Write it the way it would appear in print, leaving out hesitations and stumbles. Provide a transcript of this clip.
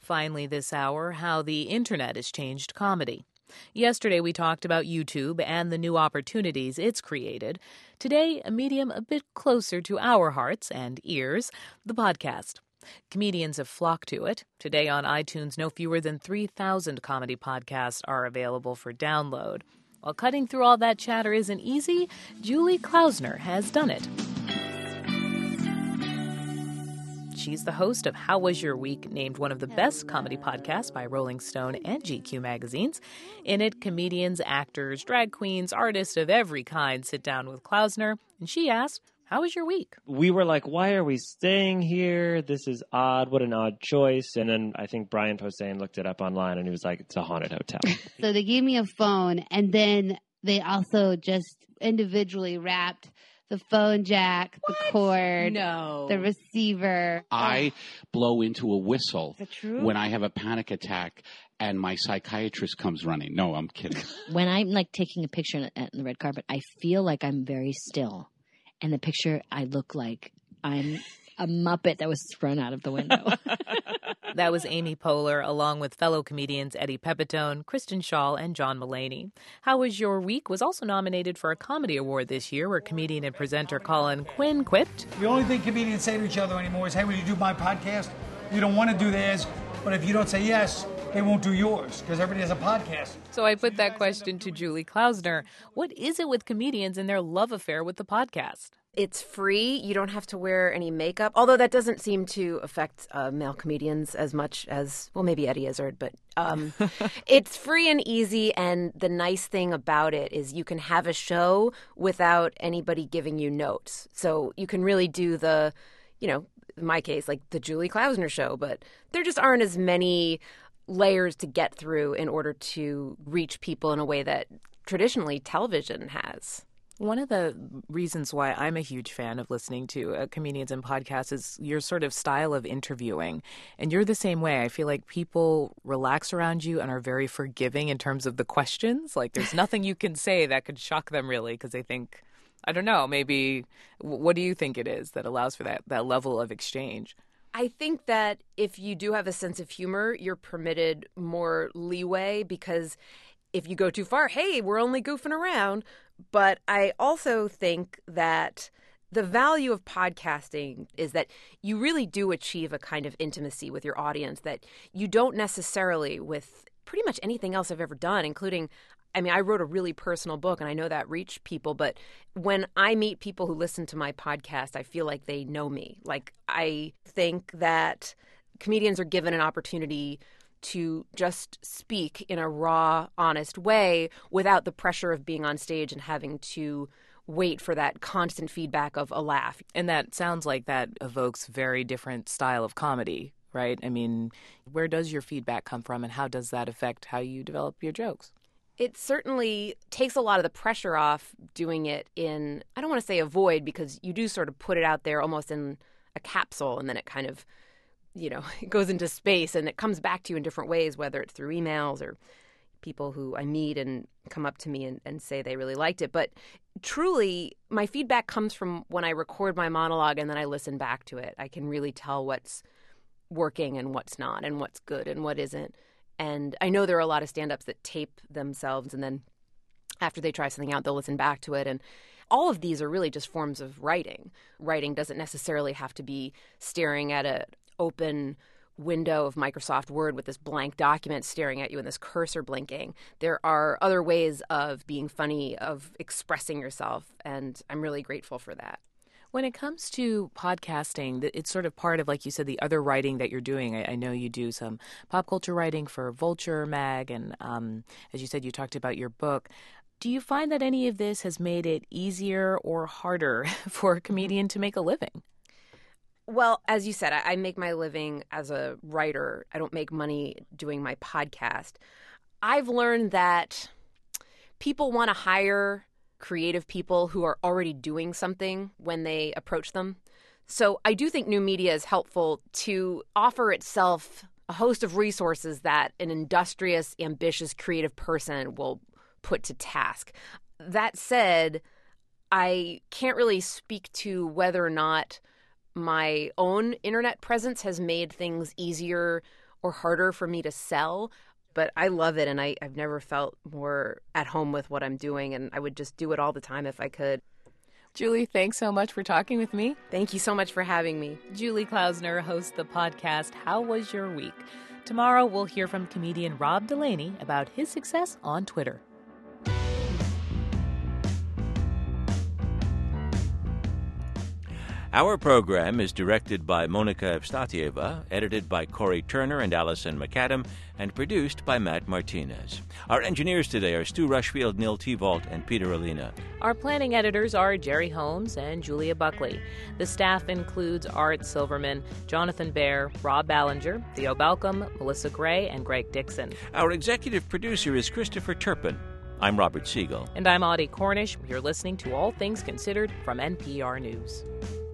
Finally this hour, how the internet has changed comedy. Yesterday we talked about YouTube and the new opportunities it's created. Today, a medium a bit closer to our hearts and ears, the podcast. Comedians have flocked to it. Today on iTunes, no fewer than 3,000 comedy podcasts are available for download. While cutting through all that chatter isn't easy, Julie Klausner has done it. She's the host of How Was Your Week, named one of the best comedy podcasts by Rolling Stone and GQ magazines. In it, comedians, actors, drag queens, artists of every kind sit down with Klausner, and she asks, how was your week? We were like, why are we staying here? This is odd. What an odd choice. And then I think Brian Posehn looked it up online and he was like, it's a haunted hotel. So they gave me a phone, and then they also just individually wrapped the phone jack, the cord, the receiver. I blow into a whistle Is that true? when I have a panic attack and my psychiatrist comes running. No, I'm kidding. When I'm like taking a picture in the red carpet, I feel like I'm very still. And the picture, I look like I'm a Muppet that was thrown out of the window. That was Amy Poehler, along with fellow comedians Eddie Pepitone, Kristen Schaal, and John Mulaney. How Was Your Week was also nominated for a comedy award this year, where comedian and presenter Colin Quinn quipped, The only thing comedians say to each other anymore is, hey, will you do my podcast? You don't want to do theirs, but if you don't say yes, they won't do yours, because everybody has a podcast. So I put that question to Julie Klausner. What is it with comedians and their love affair with the podcast? It's free. You don't have to wear any makeup, although that doesn't seem to affect male comedians as much as, well, maybe Eddie Izzard, but it's free and easy. And the nice thing about it is you can have a show without anybody giving you notes. So you can really do the, in my case, like the Julie Klausner show, but there just aren't as many layers to get through in order to reach people in a way that traditionally television has. One of the reasons why I'm a huge fan of listening to comedians and podcasts is your sort of style of interviewing. And you're the same way. I feel like people relax around you and are very forgiving in terms of the questions. Like there's nothing you can say that could shock them really, because they think, I don't know, maybe, what do you think it is that allows for that level of exchange? I think that if you do have a sense of humor, you're permitted more leeway, because if you go too far, hey, we're only goofing around. But I also think that the value of podcasting is that you really do achieve a kind of intimacy with your audience that you don't necessarily with pretty much anything else I've ever done, including, I wrote a really personal book and I know that reached people, but when I meet people who listen to my podcast, I feel like they know me. Like, I think that comedians are given an opportunity to just speak in a raw, honest way without the pressure of being on stage and having to wait for that constant feedback of a laugh. And that sounds like that evokes very different style of comedy, right? I mean, where does your feedback come from and how does that affect how you develop your jokes? It certainly takes a lot of the pressure off doing it in, I don't want to say a void, because you do sort of put it out there almost in a capsule and then it kind of, it goes into space and it comes back to you in different ways, whether it's through emails or people who I meet and come up to me and say they really liked it. But truly, my feedback comes from when I record my monologue and then I listen back to it. I can really tell what's working and what's not and what's good and what isn't. And I know there are a lot of stand-ups that tape themselves and then after they try something out, they'll listen back to it. And all of these are really just forms of writing. Writing doesn't necessarily have to be staring at an open window of Microsoft Word with this blank document staring at you and this cursor blinking. There are other ways of being funny, of expressing yourself, and I'm really grateful for that. When it comes to podcasting, it's sort of part of, like you said, the other writing that you're doing. I know you do some pop culture writing for Vulture Mag, and as you said, you talked about your book. Do you find that any of this has made it easier or harder for a comedian to make a living? Well, as you said, I make my living as a writer. I don't make money doing my podcast. I've learned that people want to hire creative people who are already doing something when they approach them. So I do think new media is helpful to offer itself a host of resources that an industrious, ambitious, creative person will put to task. That said, I can't really speak to whether or not my own internet presence has made things easier or harder for me to sell. But I love it, and I've never felt more at home with what I'm doing, and I would just do it all the time if I could. Julie, thanks so much for talking with me. Thank you so much for having me. Julie Klausner hosts the podcast How Was Your Week? Tomorrow we'll hear from comedian Rob Delaney about his success on Twitter. Our program is directed by Monica Evstatieva, edited by Corey Turner and Allison McAdam, and produced by Matt Martinez. Our engineers today are Stu Rushfield, Neil Tevault, and Peter Alina. Our planning editors are Jerry Holmes and Julia Buckley. The staff includes Art Silverman, Jonathan Baer, Rob Ballinger, Theo Balcom, Melissa Gray, and Greg Dixon. Our executive producer is Christopher Turpin. I'm Robert Siegel. And I'm Audie Cornish. You're listening to All Things Considered from NPR News.